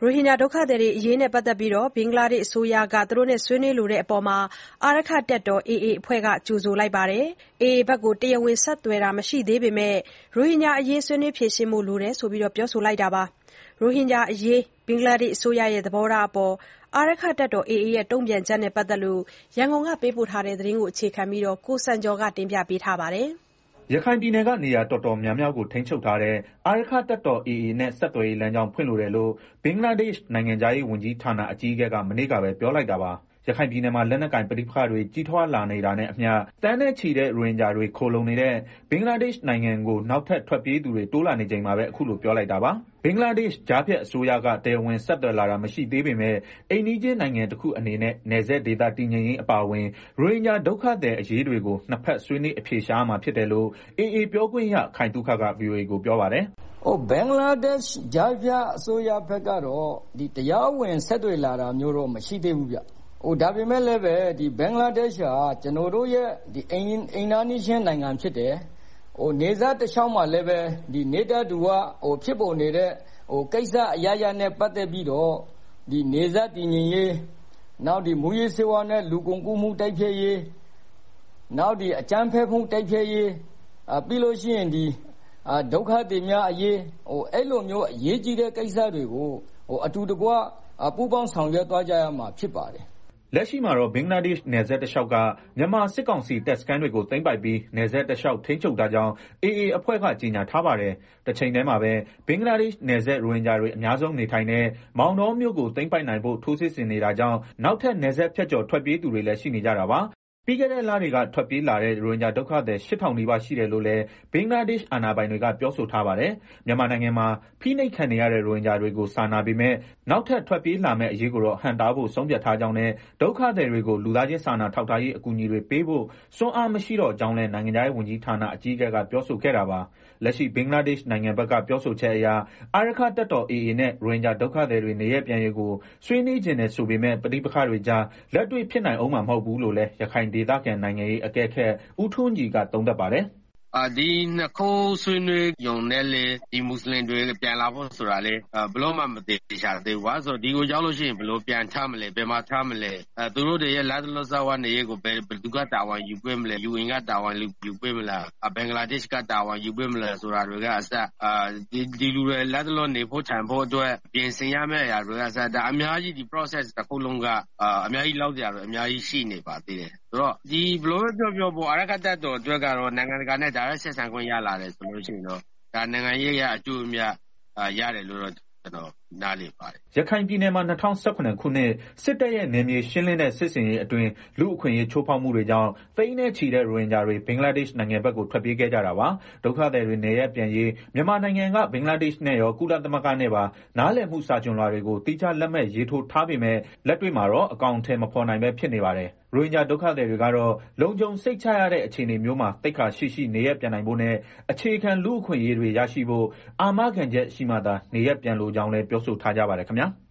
ရိုဟင်ဂျာဒုက္ခသည်တွေအရေးနဲ့ပတ်သက်ပြီးဘင်္ဂလားဒေ့ရှ်အစိုးရကဆွေးနွေးလိုတဲ့အပေါ်အာရက္ခတပ်တော် AA အဖွဲ့ကကြိုဆိုလိုက်ပါတယ်။ AA ဘက်ကိုတရားဝင်ဆက်သွယ်တာမရှိသေးပေမဲ့ရိုဟင်ဂျာအရေးဆွေးနွေးဖြေရှင်းဖို့လိုတယ်လို့ပြောဆိုလိုက်တာပါ။ ရိုဟင်ဂျာအရေးဘင်္ဂလားဒေ့ရှ်အစိုးရရဲ့သဘောထားအပေါ်အာရက္ခတပ်တော် AA ရဲ့တုံ့ပြန်ချက်နဲ့ပတ်သက်လို့ရန်ကုန်ကပေးပို့တဲ့သတင်းကိုအခြေခံပြီးကိုစံကျော်ကတင်ပြထားပါတယ်။ရခိုင်ပြည်နယ်ကနေရာတော်တော်များများကိုထိန်းချုပ်ထားတဲ့အာရက္ခတပ်တော် AA နဲ့ဆက်သွယ်ရေးလမ်းကြောင်းဖွင့်လိုတယ်လို့ဘင်္ဂလားဒေ့ရှ်နိုင်ငံခြားရေးဝန်ကြီးဌာနအကြီးအကဲကမနေ့ကပဲပြောလိုက်တာပါ။ ရခိုင်ပြည်နယ်မှာလက်နက်ကိုင်ပဋိပက္ခတွေကြီးထွားလာနေတာနဲ့အမျှသန်းနဲ့ချီတဲ့ရိုဟင်ဂျာတွေခိုလှုံနေတဲ့ဘင်္ဂလားဒေ့ရှ်နိုင်ငံကိုနောက်ထပ်ထွက်ပြေးသူတွေတိုးလာနေချိန်မှာပဲအခုလိုပြောလိုက်တာပါ။ ဘင်္ဂလားဒေ့ရှ်ကြားဖြတ်အစိုးရကတရားဝင်ဆက်သွယ်လာတာမရှိသေးပေမဲ့အိမ်နီးချင်းနိုင်ငံတခုအနေနဲ့နယ်စပ်ဒေသတည်ငြိမ်ရေးအပါအဝင်ရိုဟင်ဂျာဒုက္ခသည်အရေးတွေကိုနှစ်ဘက်ဆွေးနွေးအဖြေရှာရမှာဖြစ်တယ်လို့ AA ပြောခွင့်ရခိုင်သုခက ဗွီအိုအေကိုပြောပါတယ်။ဘင်္ဂလားဒေ့ရှ်ကြားဖြတ်အစိုးရဘက်ကတော့တရားဝင်ဆက်သွယ်လာတာမျိုးတော့မရှိသေးဘူးဗျ။ဒါပေမဲ့လည်းပဲဘင်္ဂလားဒေ့ရှ်ဟာကျွန်တော်တို့ရဲ့အိမ်နားနီးချင်းနိုင်ငံဖြစ်တယ်။နယ်စပ်တလျှောက်မှာလည်းပဲနေတဲ့သူကဖြစ်ပေါ်နေတဲ့ကိစ္စအရာရာနဲ့ပတ်သက်ပြီးတော့နယ်စပ်တည်ငြိမ်ရေးနောက်မူးယစ်ဆေးဝါးနဲ့လူကုန်ကူးမှုတိုက်ဖျက်ရေးနောက်အကြမ်းဖက်မှုတိုက်ဖျက်ရေးပြီးလို့ရှိရင်ဒုက္ခသည်များအရေးအဲ့လိုမျိုးအရေးကြီးတဲ့ကိစ္စတွေကိုအတူတကွပူးပေါင်းဆောင်ရွက်သွားကြရမှာဖြစ်ပါတယ်။လက်ရှိမှာတော့ဘင်္ဂလားဒေ့ရှ်နယ်စပ်တလျှောက်ကမြန်မာစစ်ကောင်စီတပ်စခန်းတွေကိုသိမ်းပိုက်ပြီးနယ်စပ်တလျှောက်ထိန်းချုပ်ထားကြောင်း AA အဖွဲ့ကကြေညာထားပါတယ်။တချိန်တည်းမှာပဲဘင်္ဂလားဒေ့ရှ်နယ်စပ်ရိုဟင်ဂျာတွေအများဆုံးနေထိုင်တဲ့မောင်တောမြို့ကိုသိမ်းပိုက်နိုင်ဖို့ထိုးစစ်ဆင်နေတာကြောင့်နောက်ထပ်နယ်စပ်ဖြတ်ကျော်ထွက်ပြေးသူတွေလည်းရှိနေကြတာပါ။ပြီးခဲ့တဲ့လတွေကထွက်ပြေးလာတဲ့ရိုဟင်ဂျာဒုက္ခသည်8,000နီးပါးရှိတယ်လို့လည်းဘင်္ဂလားဒေ့ရှ်အာဏာပိုင်တွေကပြောဆိုထားပါတယ်။မြန်မာနိုင်ငံမှာဖိနှိပ်ခံနေရတဲ့ရိုဟင်ဂျာတွေကိုစာနာပေမဲ့နောက်ထပ်ထွက်ပြေးလာမယ့်အရေးကိုတော့ဟန့်တားဖို့ဆုံးဖြတ်ထားကြောင်းနဲ့ဒုက္ခသည်တွေကိုလူသားချင်းစာနာထောက်ထားရေးအကူအညီတွေပေးဖို့စွမ်းအားမရှိတော့ကြောင်းလည်းနိုင်ငံခြားရေးဝန်ကြီးဌာနအကြီးအကဲကပြောဆိုခဲ့တာပါ။လက်ရှိဘင်္ဂလားဒေ့ရှ်နိုင်ငံဘက်ကပြောဆိုချက်အရအာရက္ခတပ်တော် AA နဲ့ရိုဟင်ဂျာဒုက္ခသည်တွေနေရပ်ပြန်ရေးကိုဆွေးနွေးချင်တယ်ဆိုပေမဲ့ပဋိပက္ခတွေကြားလက်တွေ့ဖြစ်နိုင်ဦးမှာမဟုတ်ဘူးလို့လည်းရခိုင်ဒေသခံနိုင်ငံရေးအကဲခတ်ဦးထွန်းကြည်ကသုံးသပ်ပါတယ်။ဒီနှစ်ခုဆွေးနွေးရုံနဲ့လေမွတ်ဆလင်တွေပြန်လာဖို့ဆိုတာလေဘယ်လို့မှမသေချာသေးဘူး။ဘာလို့ဆိုဒီကိုရောက်လို့ရှိရင်ဘယ်လိုပြန်ထားမလဲဘယ်မှာထားမလဲသူတို့တွေရဲ့လတ်တလောစားဝတ်နေရေးကိုဘယ်သူကတာဝန်ယူပေးမလဲ UN ကတာဝန်ယူပေးမလားဘင်္ဂလားဒေ့ရှ်ကတာဝန်ယူပေးမလားဆိုတာတွေကအစဒီလူတွေလတ်တလောနေဖို့ထိုင်ဖို့အတွက်ပြင်ဆင်ရမယ့်အရာတွေကအစဒါအများကြီးဒီ process တစ်ခုလုံးကအများကြီးလောက်စရာတွေအများကြီးရှိနေပါသေးတယ်ဆိုတော့ဒီဘယ်လိုပြောအာရက္ခတပ်တော်အတွက်ကတော့နိုင်ငံတကာနဲ့ဒါဆက်ဆံခွင့်ရလာတယ်ဆိုလို့ရှိရင်တော့ဒါနိုင်ငံရေးအကျိုးအမြတ်ရတယ်လို့တော့ကျွန်တော်နားလည်ပါတယ်။ရခိုင်ပြည်နယ်မှာ2018ခုနှစ်စစ်တပ်ရဲ့နယ်မြေရှင်းလင်းတဲ့စစ်ဆင်ရေးအတွင်းလူ့အခွင့်အရေးချိုးဖောက်မှုတွေကြောင့်သိန်းနဲ့ချီတဲ့ရိုဟင်ဂျာတွေဘင်္ဂလားဒေ့ရှ်နိုင်ငံဘက်ကိုထွက်ပြေးခဲ့ကြတာပါ။ဒုက္ခသည်တွေနေရပ်ပြန်ရေးမြန်မာနိုင်ငံကဘင်္ဂလားဒေ့ရှ်နဲ့ရောကုလသမဂ္ဂနဲ့ပါနားလည်မှုစာချွန်လွှာတွေကိုတိကျလက်မှတ်ရေးထိုးထားပေမဲ့လက်တွေ့မှာတော့အကောင်အထည်မဖော်နိုင်ပဲဖြစ်နေပါတယ်။ရိုဟင်ဂျာဒုက္ခသည်တွေကတော့လုံခြုံစိတ်ချရတဲ့အခြေအနေမျိုးမှာသိက္ခာရှိနေရပ်ပြန်နိုင်ဖို့နဲ့အခြေခံလူ့အခွင့်အရေးတွေရရှိဖို့အာမခံချက်ရှိမှသာနေရပ်ပြန်လိုကြောင်းလည်းပြောဆိုထားကြပါတယ်ခင်ဗျာ။